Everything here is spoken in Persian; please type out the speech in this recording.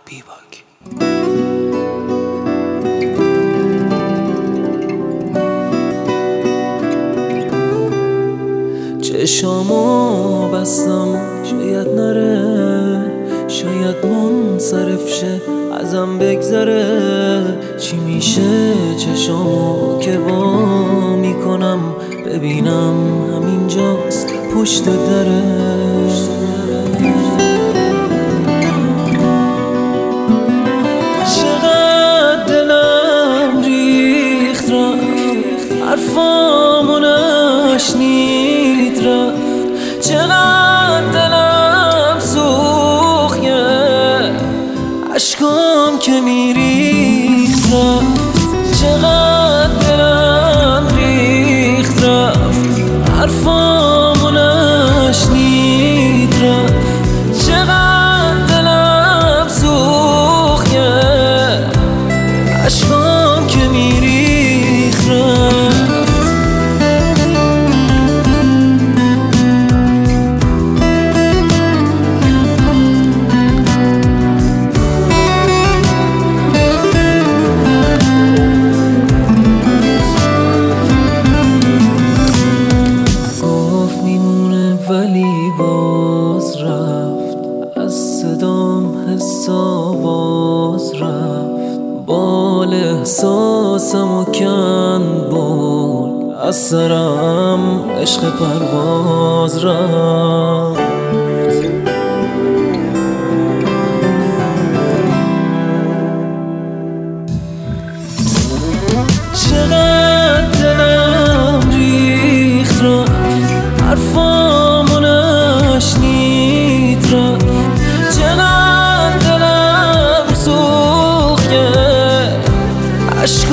بیباک. چشامو بستم شاید نره، شاید منصرف شه ازم بگذره. چی میشه چشامو که وا میکنم ببینم همینجاست پشت دره. چقدر دلم ریخت رفت، حرفامو نشنید رفت. چقدر دلم سوخت، اشکام که میریخت رفت. چقدر دلم ریخت رفت، حرفامو نشنید رفت. چقدر دلم سوخت، اشکام که میریخت رفت. ولی باز رفت، از صدام حس آواز رفت. بال احساسمو کند برد، از سرم عشق پرواز رفت. چقدر دلم ریخت رفت، حرفامو نشنید رفت. چقدر دلم سوخت، اشکام